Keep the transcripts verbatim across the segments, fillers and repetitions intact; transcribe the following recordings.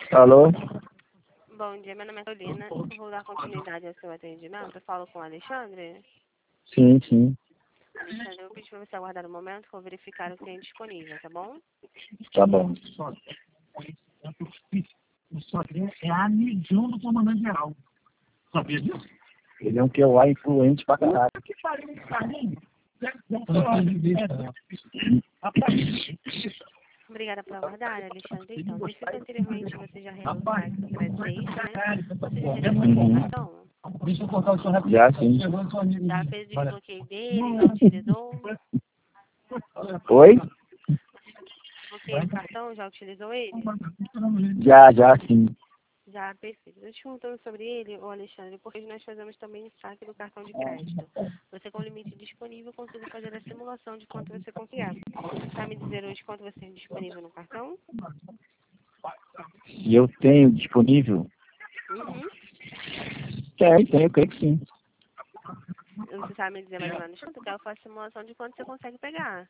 Alô? Bom dia, meu nome é Carolina. Eu vou dar continuidade ao seu atendimento. Eu falo com o Alexandre. Sim, sim. Alexandre, eu pedi para você aguardar um momento que eu vou verificar o que tem disponível, tá bom? Tá bom. O Sodré é amigão do comandante-geral. Sabia disso? Ele é um Q A influente pra caralho. Que pariu esse caminho? Obrigada por aguardar, Alexandre. Então, vi que anteriormente você já realizou o saque do Crédito Extra, né? Você já desbloqueou o cartão? Deixa eu contar o seu rapidinho. Já sim. Já fez o desbloqueio dele, já utilizou? Oi? Desbloqueio do cartão, já utilizou ele? Já, já sim. Já, perfeito. Eu te perguntando sobre ele, ô Alexandre, porque nós fazemos também o saque do cartão de crédito. Você com o limite disponível consegue fazer a simulação de quanto você confiar. Tá me dizer hoje quanto você tem disponível no cartão? Se eu tenho disponível? Uhum. Tem, tenho, eu creio que sim. Você sabe me dizer mais ou menos quanto? Que eu faço a simulação de quanto você consegue pegar.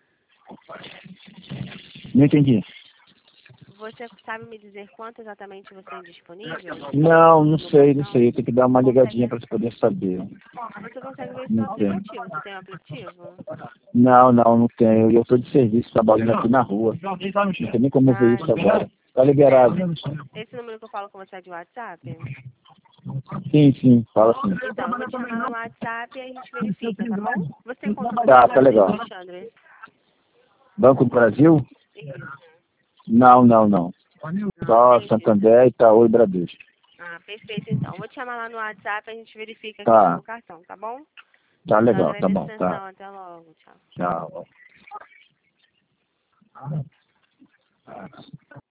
Não entendi. Você sabe me dizer quanto exatamente você tem disponível? Não, não no sei, não cartão? sei. Eu tenho que dar uma Consegue ligadinha ver? pra poder saber. Você consegue ver isso no Não tenho. aplicativo. Você tem um aplicativo? Não, não, não tenho. Eu tô de serviço, trabalhando aqui na rua. Não tem nem como ver Ah, isso agora. Tá liberado. esse número que eu falo com você é de WhatsApp? Sim, sim, fala sim. Então, eu vou te chamar no WhatsApp e a gente verifica, tá bom? Você tem conta no Tá, Banco tá Brasil, legal. Alexandre? Banco do Brasil? Isso. Não, não, não. Não, Só entendi. Santander, Itaú e Bradesco. Ah, perfeito, então. Vou te chamar lá no WhatsApp e a gente verifica a questão Tá, do cartão, tá bom? tá Então, legal, tá agradeço a bom, tá. atenção. Até logo. Tchau. Tchau.